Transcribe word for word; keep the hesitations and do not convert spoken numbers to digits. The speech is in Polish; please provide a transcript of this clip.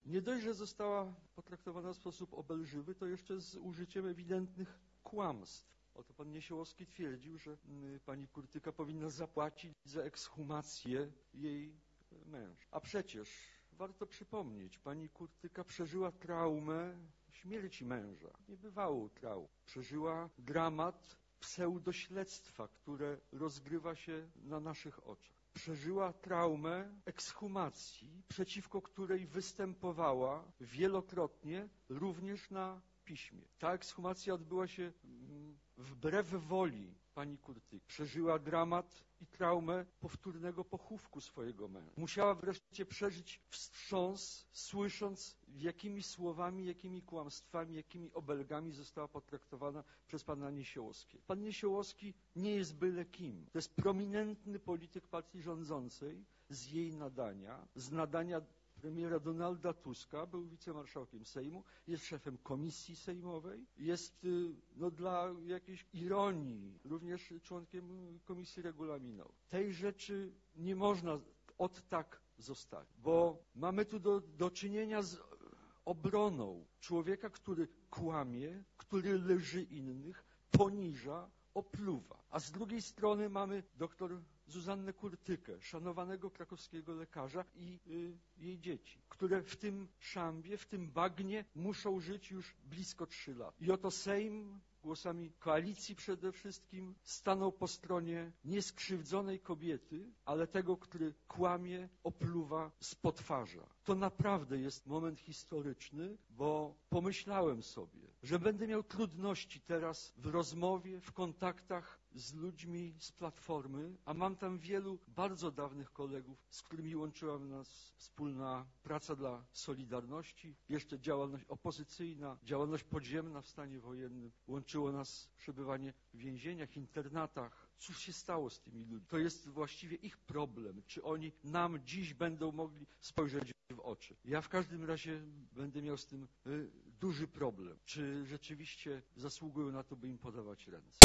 nie dość, że została potraktowana w sposób obelżywy, to jeszcze z użyciem ewidentnych kłamstw. Oto pan Niesiołowski twierdził, że y, pani Kurtyka powinna zapłacić za ekshumację jej męża. A przecież warto przypomnieć, pani Kurtyka przeżyła traumę śmierci męża, niebywałą traumę. Przeżyła dramat pseudośledztwa, które rozgrywa się na naszych oczach. Przeżyła traumę ekshumacji, przeciwko której występowała wielokrotnie również na piśmie. Ta ekshumacja odbyła się wbrew woli pani Kurtyki. Przeżyła dramat i traumę powtórnego pochówku swojego męża. Musiała wreszcie przeżyć wstrząs, słysząc, jakimi słowami, jakimi kłamstwami, jakimi obelgami została potraktowana przez pana Niesiołowskiego. Pan Niesiołowski nie jest byle kim. To jest prominentny polityk partii rządzącej z jej nadania, z nadania premiera Donalda Tuska, był wicemarszałkiem Sejmu, jest szefem komisji sejmowej, jest no, dla jakiejś ironii również członkiem komisji regulaminowej. Tej rzeczy nie można od tak zostawić, bo mamy tu do, do czynienia z obroną człowieka, który kłamie, który lży innych, poniża, opluwa. A z drugiej strony mamy doktor Zuzannę Kurtykę, szanowanego krakowskiego lekarza i y, jej dzieci, które w tym szambie, w tym bagnie muszą żyć już blisko trzy lata. I oto Sejm, głosami koalicji przede wszystkim, stanął po stronie nieskrzywdzonej kobiety, ale tego, który kłamie, opluwa, spotwarza. To naprawdę jest moment historyczny, bo pomyślałem sobie, że będę miał trudności teraz w rozmowie, w kontaktach z ludźmi z Platformy, a mam tam wielu bardzo dawnych kolegów, z którymi łączyła nas wspólna praca dla Solidarności, jeszcze działalność opozycyjna, działalność podziemna w stanie wojennym. Łączyło nas przebywanie w więzieniach, internatach. Cóż się stało z tymi ludźmi? To jest właściwie ich problem. Czy oni nam dziś będą mogli spojrzeć w oczy? Ja w każdym razie będę miał z tym y, duży problem. Czy rzeczywiście zasługują na to, by im podawać ręce?